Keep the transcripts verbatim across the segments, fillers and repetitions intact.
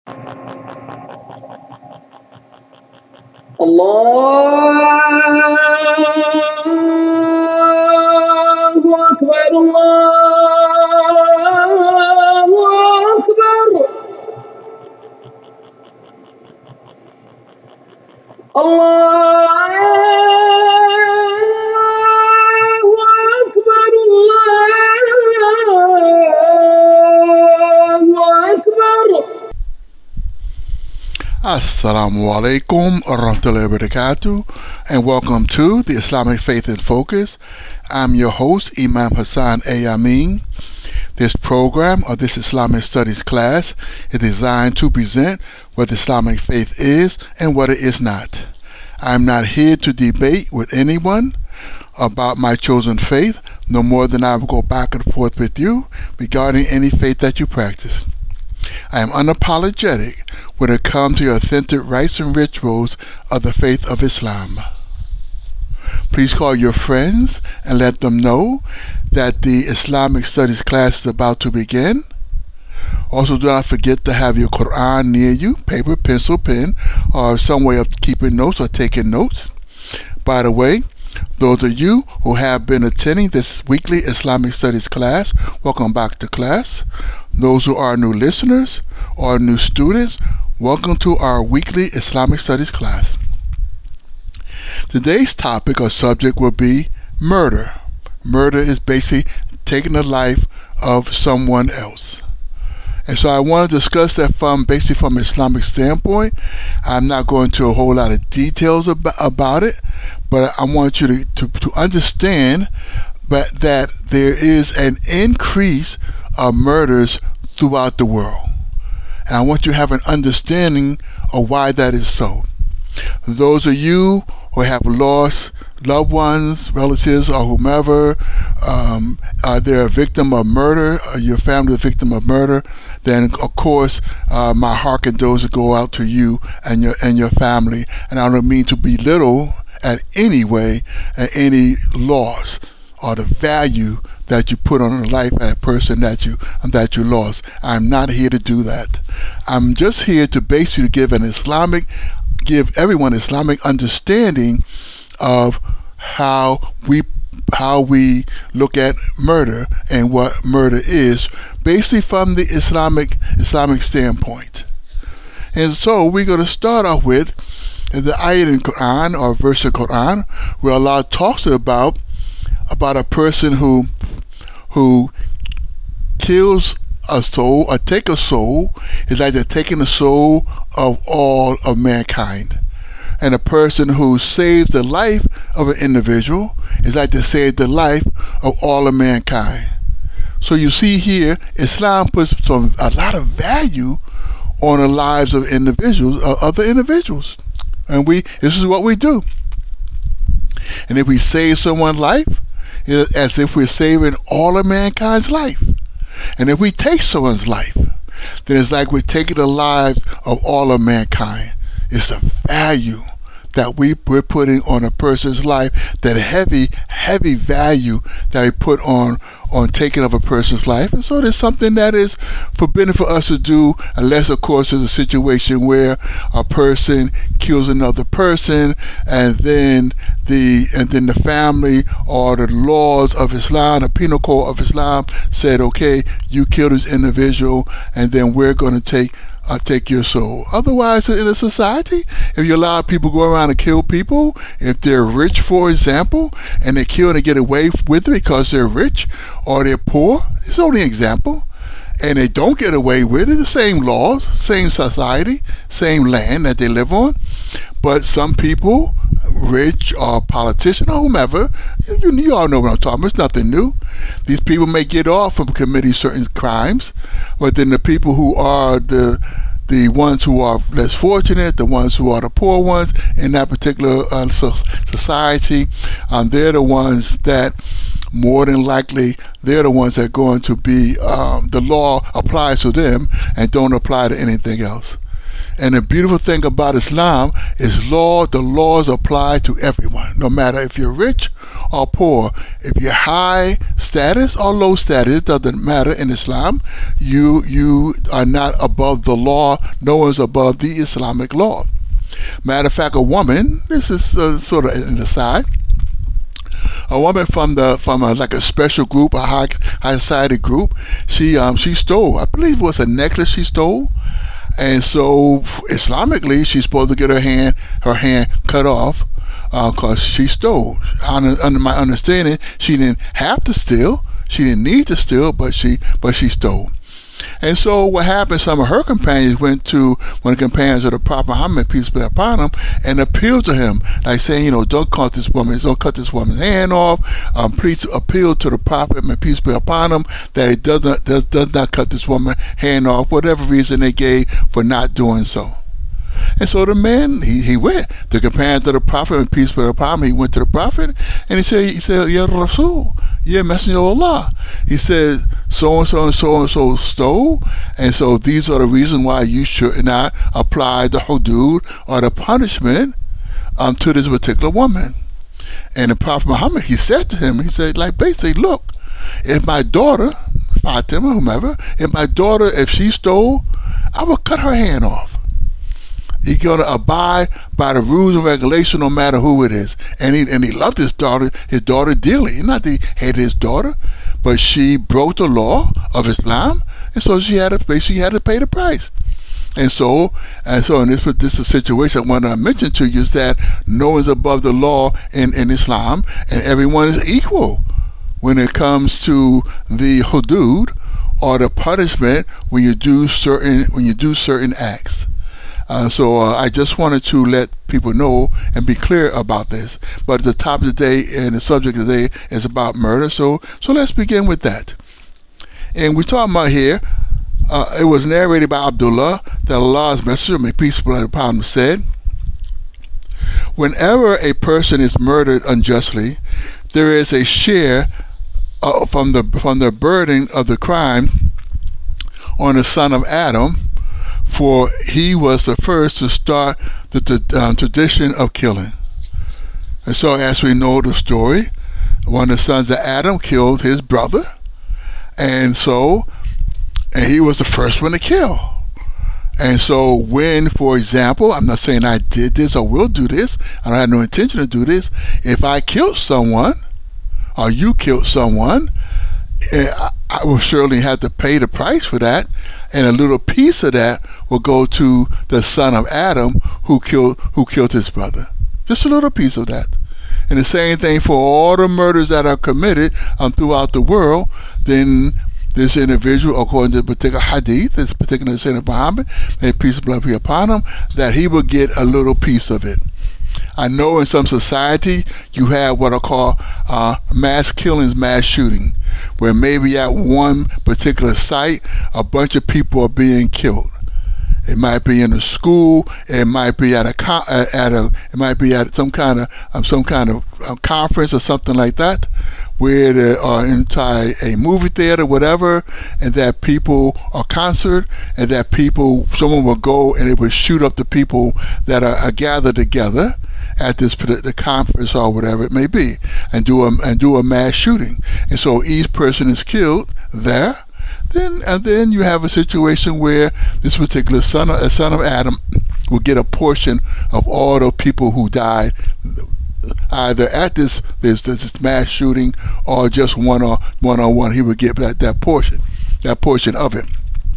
الله أكبر الله أكبر الله أكبر الله أكبر. Assalamu alaikum warahmatullahi wabarakatuh, and welcome to the Islamic Faith in Focus. I'm your host, Imam Hassan A. Amin. This program, or this Islamic Studies class, is designed to present what Islamic faith is and what it is not. I'm not here to debate with anyone about my chosen faith, no more than I will go back and forth with you regarding any faith that you practice. I am unapologetic when it comes to the authentic rites and rituals of the faith of Islam. Please call your friends and let them know that the Islamic Studies class is about to begin. Also, do not forget to have your Quran near you, paper, pencil, pen, or some way of keeping notes or taking notes. By the way, those of you who have been attending this weekly Islamic Studies class, welcome back to class. Those who are new listeners or new students, welcome to our weekly Islamic Studies class. Today's topic or subject will be murder. Murder is basically taking the life of someone else. And so I want to discuss that from basically from an Islamic standpoint. I'm not going into a whole lot of details about, about it, but I want you to, to, to understand but that there is an increase of murders throughout the world. And I want you to have an understanding of why that is so. Those of you who have lost loved ones, relatives, or whomever, um, are they a victim of murder, or your family a victim of murder, then of course uh, my heart and those that go out to you and your and your family. And I don't mean to belittle at any way at any loss or the value that you put on the life of a person that you that you lost. I'm not here to do that. I'm just here to basically give an Islamic, give everyone Islamic understanding of how we how we look at murder and what murder is, basically from the Islamic Islamic standpoint. And so we're going to start off with the ayat in Quran or verse of Quran where Allah talks about about a person who who kills a soul or take a soul is like they're taking the soul of all of mankind. And a person who saves the life of an individual is like to save the life of all of mankind. So you see here, Islam puts some a lot of value on the lives of individuals, uh, other individuals. And we this is what we do. And if we save someone's life, it's as if we're saving all of mankind's life. And if we take someone's life, then it's like we're taking the lives of all of mankind. It's a value that we, we're putting on a person's life, that heavy, heavy value that we put on on taking of a person's life. And so there's something that is forbidden for us to do, unless of course there's a situation where a person kills another person, and then the and then the family or the laws of Islam, the penal code of Islam said, okay, you killed this individual, and then we're going to take Uh, take your soul. Otherwise, in a society, if you allow people to go around and kill people, if they're rich, for example, and they kill and they get away with it because they're rich or they're poor, it's only an example, and they don't get away with it, the same laws, same society, same land that they live on. But some people, rich or politician or whomever, you, you all know what I'm talking about. It's nothing new. These people may get off from committing certain crimes, but then the people who are the the ones who are less fortunate, the ones who are the poor ones in that particular uh, so society, um, they're the ones that more than likely they're the ones that are going to be, um, the law applies to them and don't apply to anything else. And the beautiful thing about Islam is law, the laws apply to everyone, no matter if you're rich or poor. If you're high status or low status, it doesn't matter in Islam. You you are not above the law. No one's above the Islamic law. Matter of fact, a woman, this is uh, sort of an aside, a woman from the from a, like a special group, a high high society group, she um she stole, I believe it was a necklace she stole. And so Islamically, she's supposed to get her hand her hand cut off because uh, she stole. Under, under my understanding, she didn't have to steal. She didn't need to steal, but she but she stole. And so what happened, some of her companions went to one of the companions of the Prophet Muhammad, peace be upon him, and appealed to him, like saying, you know, don't cut this woman, don't cut this woman's hand off. Um, please appeal to the Prophet, may peace be upon him, that it does not, does, does not cut this woman's hand off, whatever reason they gave for not doing so. And so the man, he, he went. The companion of the Prophet, and peace be upon him, he went to the Prophet, and he said, he said, Ya Rasul, Ya Messenger of Allah. He said, so and so and so and so stole, and so these are the reasons why you should not apply the hudud or the punishment um, to this particular woman. And the Prophet Muhammad, he said to him, he said, like basically, look, if my daughter, Fatima, whomever, if my daughter, if she stole, I would cut her hand off. He's going to abide by the rules and regulations no matter who it is. And he and he loved his daughter, his daughter dearly. Not that he hated his daughter, but she broke the law of Islam, and so she had to basically had to pay the price. And so, and so in this this is a situation I want to mention to you is that no one's above the law in, in Islam, and everyone is equal when it comes to the hudud or the punishment when you do certain when you do certain acts. Uh, so uh, I just wanted to let people know and be clear about this. But the topic today and the subject today is about murder. So so let's begin with that. And we're talking about here, uh, it was narrated by Abdullah that Allah's Messenger, may peace be upon him, said, whenever a person is murdered unjustly, there is a share uh, from the from the burden of the crime on the son of Adam, for he was the first to start the, the um, tradition of killing. And so as we know the story, one of the sons of Adam killed his brother, and so and he was the first one to kill. And so when, for example, I'm not saying I did this or will do this, I don't have no intention to do this, if I killed someone or you killed someone, I will surely have to pay the price for that, and a little piece of that will go to the son of Adam who killed who killed his brother. Just a little piece of that. And the same thing for all the murders that are committed um, throughout the world. Then this individual, according to the particular hadith, this particular Saint of Muhammad, may peace and blood be upon him, that he will get a little piece of it. I know in some society you have what I call uh, mass killings, mass shooting, where maybe at one particular site a bunch of people are being killed. It might be in a school. It might be at a at a. It might be at some kind of um, some kind of um, conference or something like that, where there are inside a movie theater, whatever, and that people are concert, and that people, someone will go and it will shoot up the people that are, are gathered together at this the conference or whatever it may be, and do a and do a mass shooting. And so each person is killed there. Then and then you have a situation where this particular son of, a son of Adam will get a portion of all the people who died, either at this this, this mass shooting or just one on one on one. He would get that that portion, that portion of it.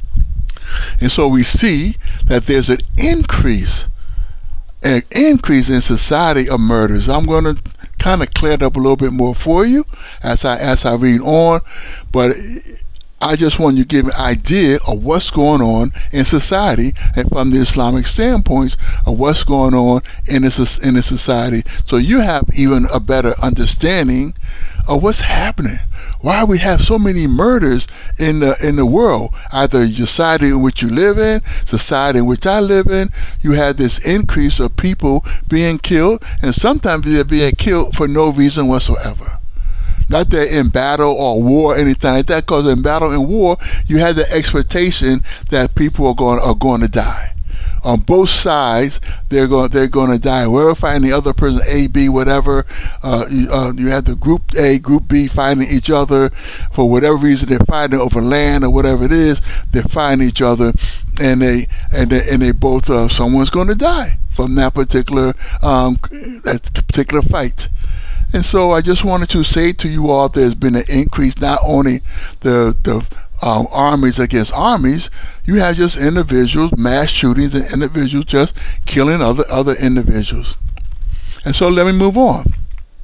And so we see that there's an increase, an increase in society of murders. I'm going to kind of clear it up a little bit more for you as I as I read on, but I just want you to give an idea of what's going on in society, and from the Islamic standpoints of what's going on in this in this society, so you have even a better understanding of what's happening. Why we have so many murders in the in the world, either society in which you live in, society in which I live in. You have this increase of people being killed, and sometimes they're being killed for no reason whatsoever. Not that in battle or war or anything like that, because in battle and war you have the expectation that people are going are going to die, on both sides, they're going they're going to die. Whoever fighting the other person, A, B, whatever, uh, you, uh, you have the group A, group B fighting each other for whatever reason. They're fighting over land or whatever it is. They're fighting each other, and they and they, and they both uh, someone's going to die from that particular um, that particular fight. And so I just wanted to say to you all, there's been an increase, not only the the um, armies against armies, you have just individuals, mass shootings, and individuals just killing other other individuals. And so let me move on.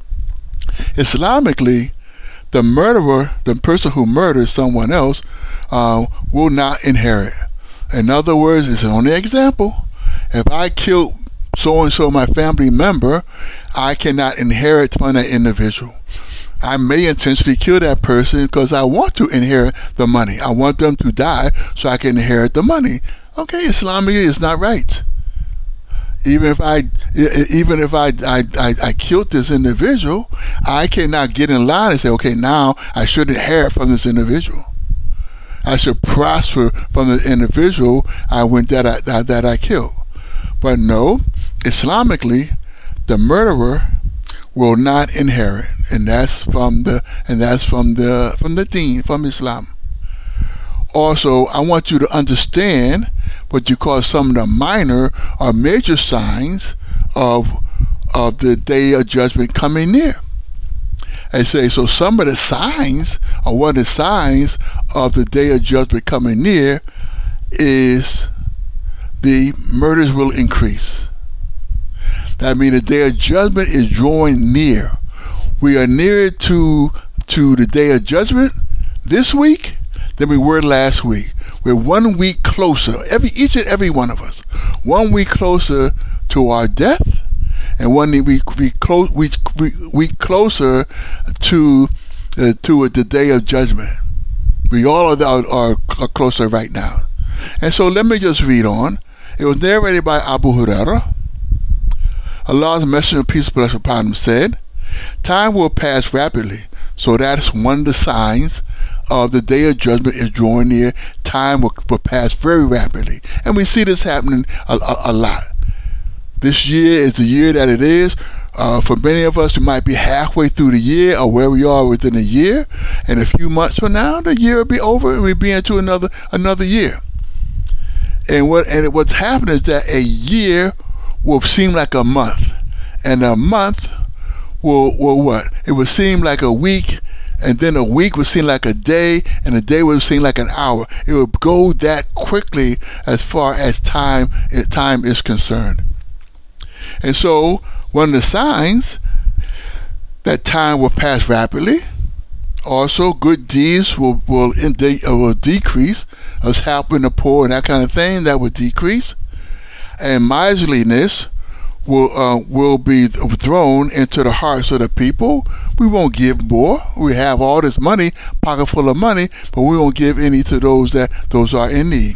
Islamically, the murderer, the person who murders someone else, uh, will not inherit. In other words, it's only an example. If I kill so-and-so, my family member, I cannot inherit from that individual. I may intentionally kill that person because I want to inherit the money. I want them to die so I can inherit the money. Okay, Islamically, it's not right. Even if I, even if I, I, I, I killed this individual, I cannot get in line and say, okay, now I should inherit from this individual. I should prosper from the individual I went that I that, that I killed. But no, Islamically, the murderer will not inherit, and that's from the and that's from the from the deen, from Islam. Also, I want you to understand what you call some of the minor or major signs of of the day of judgment coming near. I say, so some of the signs, or one of the signs of the day of judgment coming near, is the murders will increase. That means the day of judgment is drawing near. We are nearer to to the day of judgment this week than we were last week. We're one week closer, every each and every one of us, one week closer to our death, and one week we close we we, we closer to uh, to the day of judgment. We all are, are are closer right now. And so let me just read on. It was narrated by Abu Hurairah. Allah's Messenger of Peace and blessings upon him said, time will pass rapidly, so that's one of the signs of the day of judgment is drawing near. Time will, will pass very rapidly. And we see this happening a, a, a lot. This year is the year that it is. Uh, for many of us, we might be halfway through the year or where we are within a year. And a few months from now, the year will be over and we'll be into another another year. And what and what's happening is that a year will seem like a month, and a month will will what? It will seem like a week, and then a week will seem like a day, and a day will seem like an hour. It will go that quickly as far as time time is concerned. And so one of the signs that time will pass rapidly. Also, good deeds will will, in de- will decrease, us helping the poor and that kind of thing, that will decrease. And miserliness will uh, will be thrown into the hearts of the people. We won't give more. We have all this money, pocket full of money, but we won't give any to those that those are in need.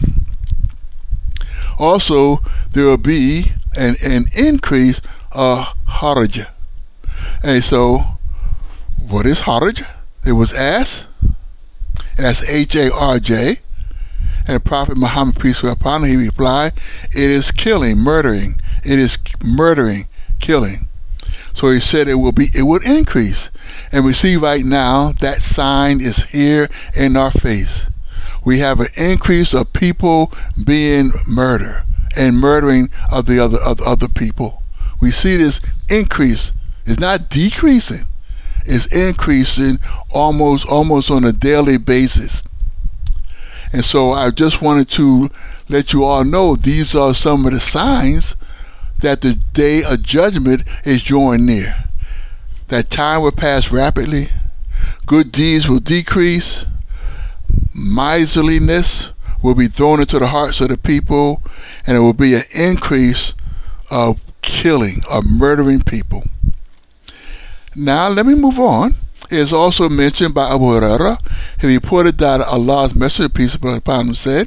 Also, there will be an, an increase of haraj. And so, what is haraj? It was asked, and that's H A R J. And the Prophet Muhammad, peace be upon him, he replied, it is killing, murdering. It is murdering, killing. So he said it will be, it would increase. And we see right now that sign is here in our face. We have an increase of people being murdered and murdering of the other of other people. We see this increase. It's not decreasing. It's increasing almost almost on a daily basis. And so I just wanted to let you all know these are some of the signs that the day of judgment is drawing near. That time will pass rapidly, good deeds will decrease, miserliness will be thrown into the hearts of the people, and it will be an increase of killing, of murdering people. Now let me move on. It is also mentioned by Abu Hurairah. He reported that Allah's Messenger, peace be upon him, said,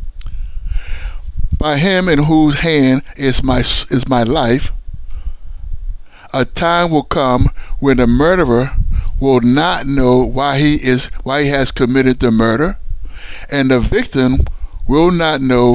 by him in whose hand is my is my life, a time will come when the murderer will not know why he is why he has committed the murder, and the victim will not know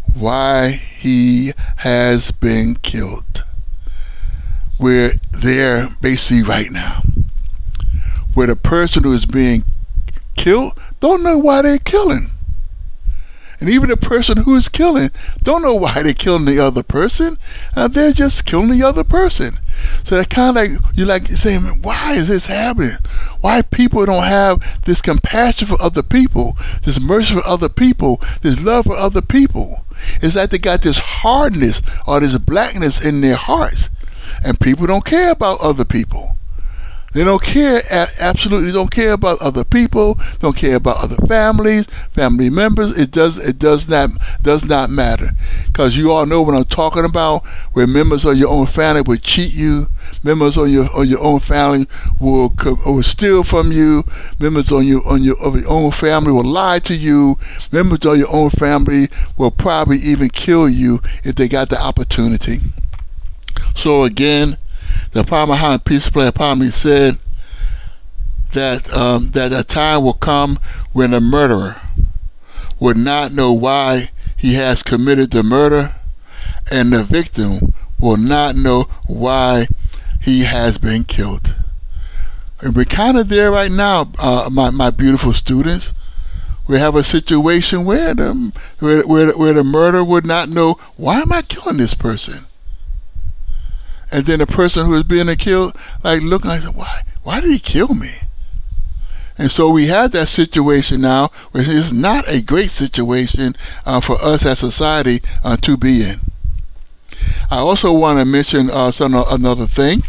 why he has been killed. We're there basically right now, where the person who is being killed don't know why they're killing. And even the person who is killing don't know why they're killing the other person. Uh, they're just killing the other person. So that kind of like, you like saying, why is this happening? Why people don't have this compassion for other people, this mercy for other people, this love for other people? It's like they got this hardness or this blackness in their hearts. And people don't care about other people. They don't care, absolutely don't care about other people, don't care about other families, family members. It does it does not does not matter. Because you all know what I'm talking about, where members of your own family will cheat you, members of your of your own family will will steal from you, members on your on your of your own family will lie to you, members of your own family will probably even kill you if they got the opportunity. So again, the Prophet Muhammad, peace be upon him, said that um, that a time will come when a murderer would not know why he has committed the murder, and the victim will not know why he has been killed. And we're kind of there right now, uh, my my beautiful students. We have a situation where the where, where, where the murderer would not know, why am I killing this person? And then the person who is being killed, like looking like, why? Why did he kill me? And so we have that situation now, which is not a great situation uh, for us as society uh, to be in. I also want to mention uh, some another thing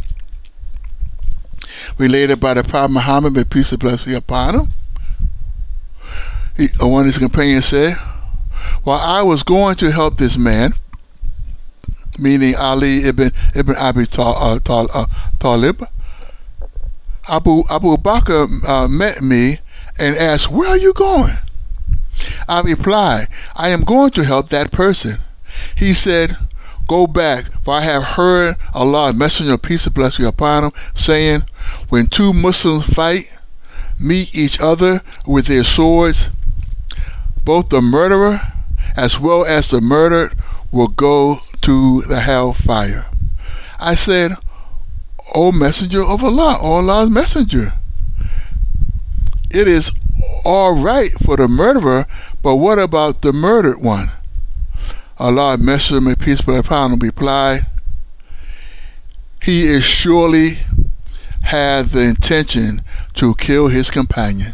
related by the Prophet Muhammad, may peace and blessings be upon him. He, one of his companions said, while I was going to help this man, meaning Ali ibn ibn Abi uh, uh, Talib, Abu Abu Bakr uh, met me and asked, "Where are you going?" I replied, "I am going to help that person." He said, "Go back, for I have heard Allah's Messenger of peace and blessings upon him, saying, when two Muslims fight, meet each other with their swords, both the murderer as well as the murdered will go to the hellfire." I said, "O Messenger of Allah, O Allah's Messenger, it is all right for the murderer, but what about the murdered one?" Allah's Messenger, may peace be upon him, replied, "He is surely had the intention to kill his companion."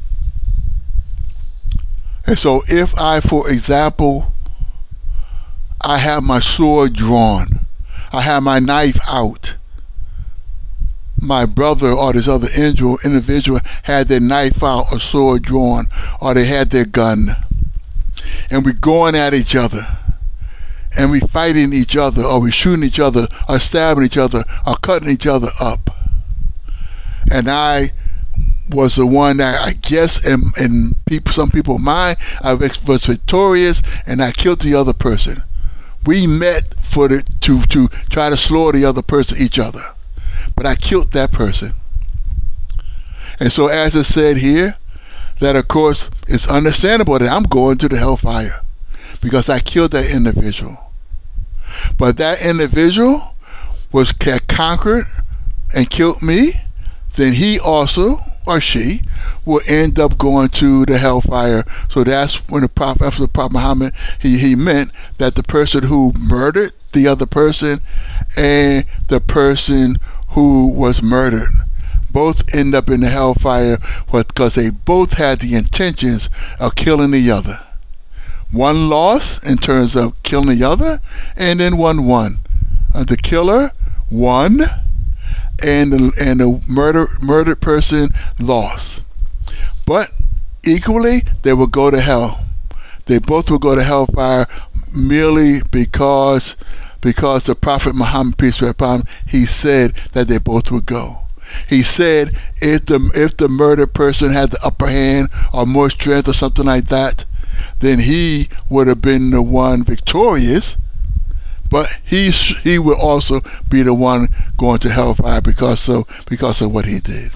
And so if I, for example, I have my sword drawn, I have my knife out, my brother or this other individual had their knife out or sword drawn, or they had their gun, and we're going at each other, and we fighting each other, or we shooting each other, or stabbing each other, or cutting each other up, and I was the one that I guess in, in people, some people's mind, I was victorious, and I killed the other person. We met for the to to try to slaughter the other person, each other, but I killed that person. And so, as it said here, that of course it's understandable that I'm going to the hellfire because I killed that individual. But that individual was conquered and killed me, then he also, or she, will end up going to the hellfire. So that's when the Prophet, after the Prophet Muhammad, he, he meant that the person who murdered the other person and the person who was murdered both end up in the hellfire because they both had the intentions of killing the other. One lost in terms of killing the other, and then one won. Uh, the killer won, and the, and the murder, murdered person lost. But equally, they will go to hell. They both will go to hellfire merely because because the Prophet Muhammad, peace be upon him, he said that they both would go. He said if the if the murdered person had the upper hand or more strength or something like that, then he would have been the one victorious. But he he will also be the one going to hellfire because of because of what he did.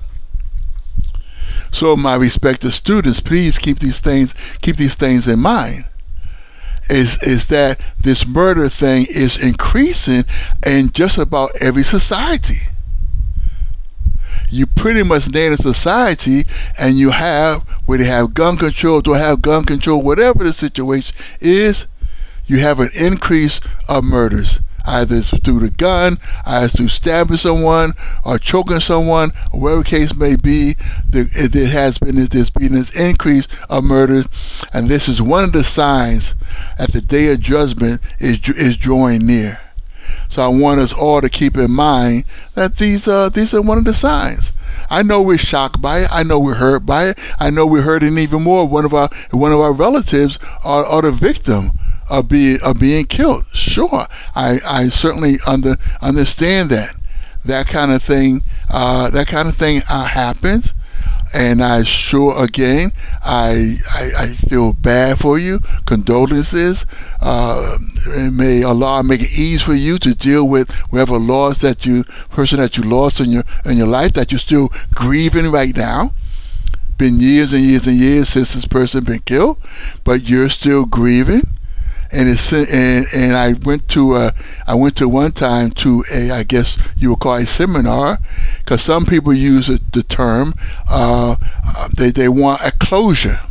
So, my respected students, please keep these things keep these things in mind. is is that this murder thing is increasing in just about every society. You pretty much name a society, and you have, where they have gun control, don't have gun control, whatever the situation is, you have an increase of murders. Either it's through the gun, either it's through stabbing someone, or choking someone, or whatever the case may be. There, there has been this, been this increase of murders, and this is one of the signs that the day of judgment is is drawing near. So I want us all to keep in mind that these uh these are one of the signs. I know we're shocked by it. I know we're hurt by it. I know we're hurting even more. One of our one of our relatives are, are the victim of being of being killed. Sure, I I certainly under understand that that kind of thing uh, that kind of thing uh, happens. And I sure, again, I, I I feel bad for you. Condolences. Uh, and may Allah make it easy for you to deal with whatever loss that you, person that you lost in your in your life, that you're still grieving right now. Been years and years and years since this person been killed, but you're still grieving. And it's and, and I went to a, I went to one time to a, I guess you would call it a seminar, because some people use it, the term uh, they they want a closure,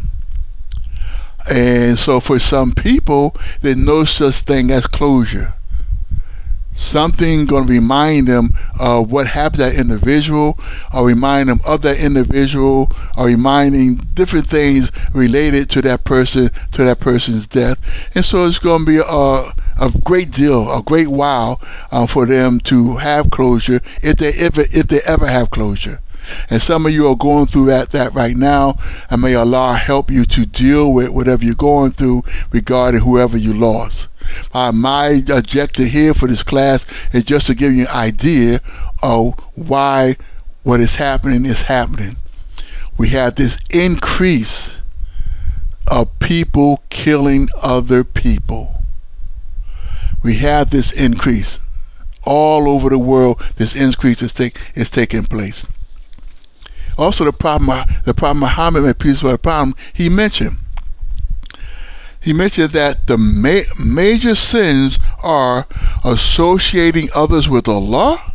and so for some people there's no such thing as closure. Something going to remind them of what happened to that individual, or remind them of that individual, or reminding different things related to that person, to that person's death. And so it's going to be a, a great deal, a great while uh, for them to have closure, if they ever, if they ever have closure. And some of you are going through that, that right now, and may Allah help you to deal with whatever you're going through regarding whoever you lost. Uh, my objective here for this class is just to give you an idea of why what is happening is happening. We have this increase of people killing other people. We have this increase all over the world. This increase is, take, is taking place. Also, the problem, the problem Muhammad, may peace be upon him, he mentioned. He mentioned that the ma major sins are associating others with Allah,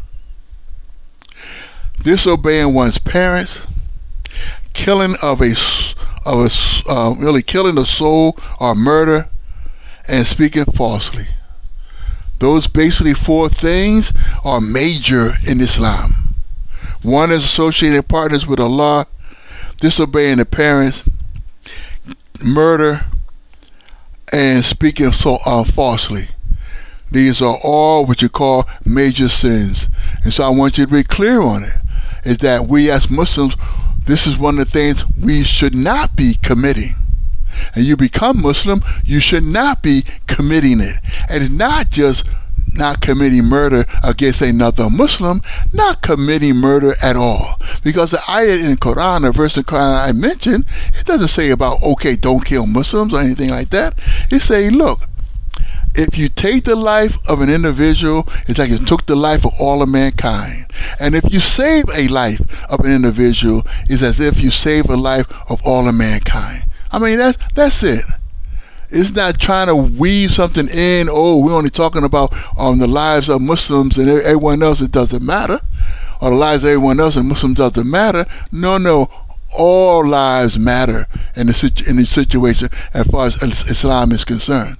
disobeying one's parents, killing of a, of a uh, really killing a soul or murder, and speaking falsely. Those basically four things are major in Islam. One is associating partners with Allah, disobeying the parents, murder, and speaking so uh, falsely. These are all what you call major sins. And so I want you to be clear on it, is that we as Muslims, this is one of the things we should not be committing. And you become Muslim, you should not be committing it. And not just not committing murder against another Muslim, not committing murder at all. Because the ayat in Quran, the verse in Quran I mentioned, it doesn't say about, okay, don't kill Muslims or anything like that. It says, look, if you take the life of an individual, it's like you took the life of all of mankind. And if you save a life of an individual, it's as if you save a life of all of mankind. I mean, that's, that's it. It's not trying to weave something in, oh, we're only talking about um, the lives of Muslims and everyone else, it doesn't matter. Or the lives of everyone else and Muslims doesn't matter. No, no, all lives matter in the, situ in the situation as far as Islam is concerned.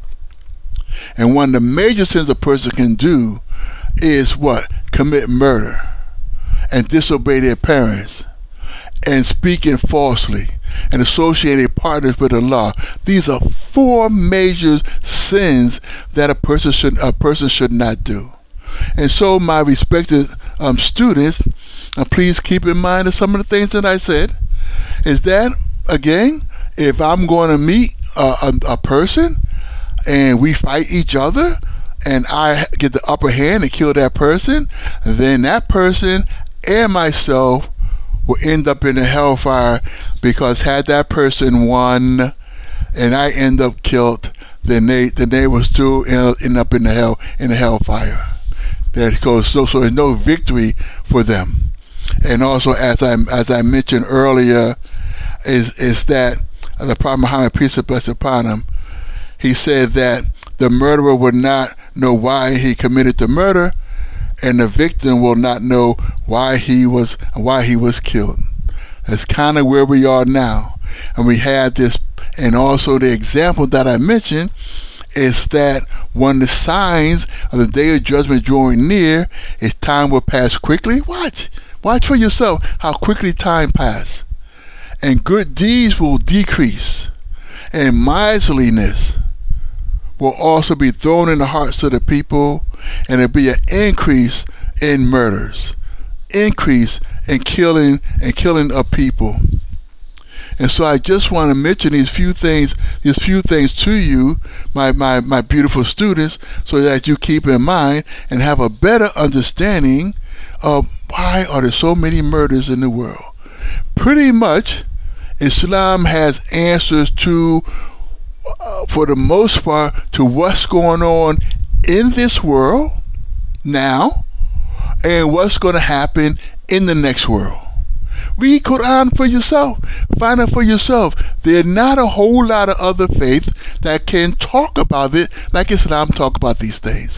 And one of the major sins a person can do is what? Commit murder and disobey their parents and speaking falsely and associated partners with Allah. These are four major sins that a person should a person should not do. And so, my respected um, students, uh, please keep in mind that some of the things that I said is that, again, if I'm going to meet a, a, a person and we fight each other and I get the upper hand and kill that person, then that person and myself will end up in the hellfire, because had that person won and I end up killed, then they then they will still end up in the hell in the hellfire. That goes so so there's no victory for them. And also, as I as I mentioned earlier, is is that the Prophet Muhammad, peace and blessings upon him, he said that the murderer would not know why he committed the murder, and the victim will not know why he was why he was killed. That's kind of where we are now. And we have this, and also the example that I mentioned is that when the signs of the day of judgment drawing near, is time will pass quickly. Watch. Watch for yourself how quickly time passes. And good deeds will decrease. And miserliness will also be thrown in the hearts of the people, and there'll be an increase in murders, increase in killing and killing of people. And so I just want to mention these few things, these few things to you, my, my, my beautiful students, so that you keep in mind and have a better understanding of why are there so many murders in the world. Pretty much, Islam has answers to, uh, for the most part, to what's going on in this world now and what's going to happen in the next world. Read Quran for yourself. Find out for yourself. There's not a whole lot of other faiths that can talk about it like Islam talk about these things.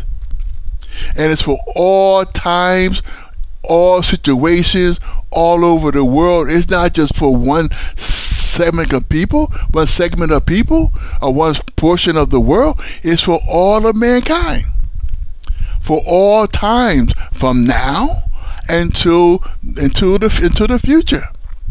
And it's for all times, all situations, all over the world. It's not just for one segment of people, one segment of people, or one portion of the world. It's for all of mankind. For all times, from now until into the into the future.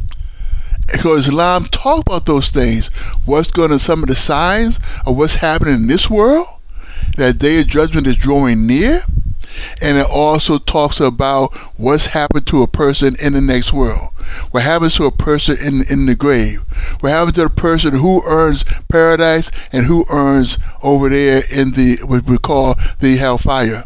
Because Islam talk about those things. What's going to, some of the signs of what's happening in this world, that day of judgment is drawing near, and it also talks about what's happened to a person in the next world. What happens to a person in in the grave. What happens to a person who earns paradise and who earns over there in the what we call the hellfire.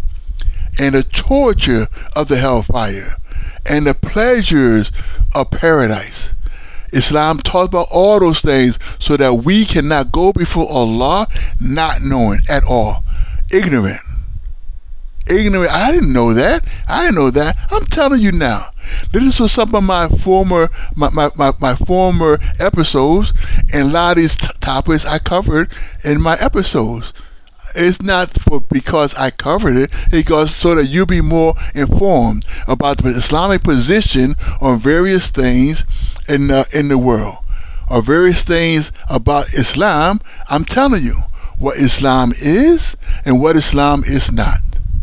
And the torture of the hellfire, and the pleasures of paradise. Islam talks about all those things so that we cannot go before Allah not knowing at all. Ignorant. Ignorant. I didn't know that. I didn't know that. I'm telling you now. Listen to some of my former my, my, my, my former episodes, and a lot of these t- topics I covered in my episodes. It's not for because I covered it, because so that you be more informed about the Islamic position on various things in the, in the world, or various things about Islam. I'm telling you what Islam is and what Islam is not.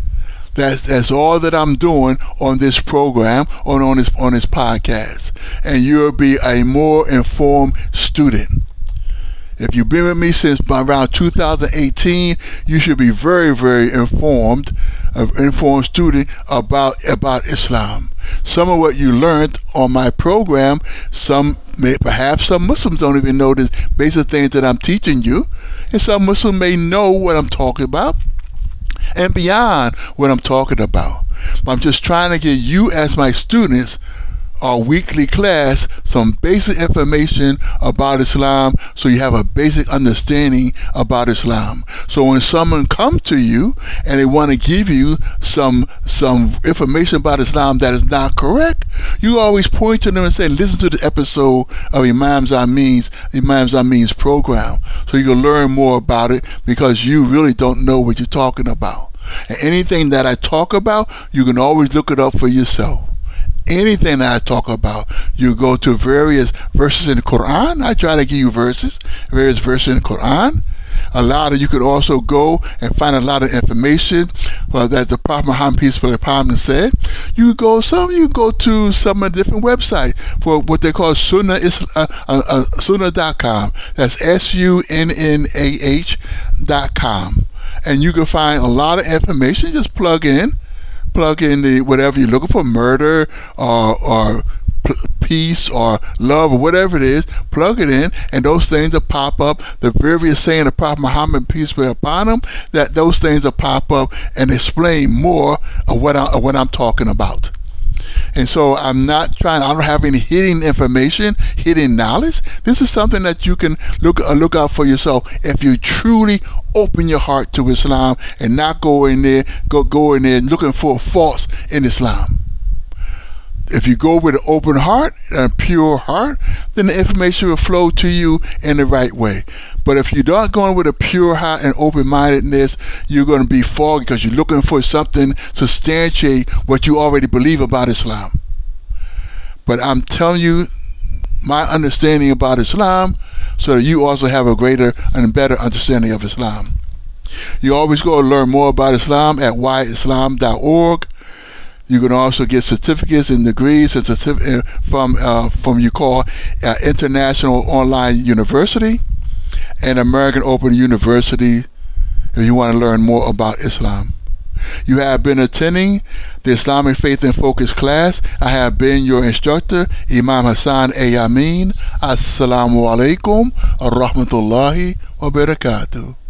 That's that's all that I'm doing on this program, on on this on this podcast, and you'll be a more informed student. If you've been with me since around two thousand eighteen, you should be very, very informed, an informed student about about Islam. Some of what you learned on my program, some may, perhaps some Muslims don't even know the basic things that I'm teaching you, and some Muslims may know what I'm talking about and beyond what I'm talking about. But I'm just trying to give you, as my students, our weekly class, some basic information about Islam, so you have a basic understanding about Islam. So when someone comes to you and they want to give you some some information about Islam that is not correct, you always point to them and say, listen to the episode of Imam Zameen's Imam Zameen's program, so you can learn more about it, because you really don't know what you're talking about. And anything that I talk about, you can always look it up for yourself. Anything that I talk about, you go to various verses in the Quran. I try to give you verses, various verses in the Quran. A lot of you could also go and find a lot of information uh, that the Prophet Muhammad, peace be upon him, said. You go some, you go to some of the different websites for what they call Sunnah, is uh, uh, uh, Sunnah dot com. That's S U N N A H dot com, and you can find a lot of information. Just plug in. Plug in the whatever you're looking for, murder or or p- peace or love or whatever it is. Plug it in, and those things will pop up. The various saying of Prophet Muhammad, peace be upon him, that those things will pop up and explain more of what I, of what I'm talking about. And so I'm not trying, I don't have any hidden information, hidden knowledge. This is something that you can look uh, look out for yourself if you truly open your heart to Islam and not go in there, go, go in there looking for faults in Islam. If you go with an open heart and a pure heart, then the information will flow to you in the right way. But if you're not going with a pure heart and open-mindedness, you're going to be foggy because you're looking for something to substantiate what you already believe about Islam. But I'm telling you my understanding about Islam so that you also have a greater and better understanding of Islam. You always go to learn more about Islam at why islam dot org. You can also get certificates and degrees and certif- from uh, from you call uh, International Online University and American Open University if you want to learn more about Islam. You have been attending the Islamic Faith and Focus class. I have been your instructor, Imam Hassan A. Amin. Assalamu alaikum wa rahmatullahi wa barakatuh.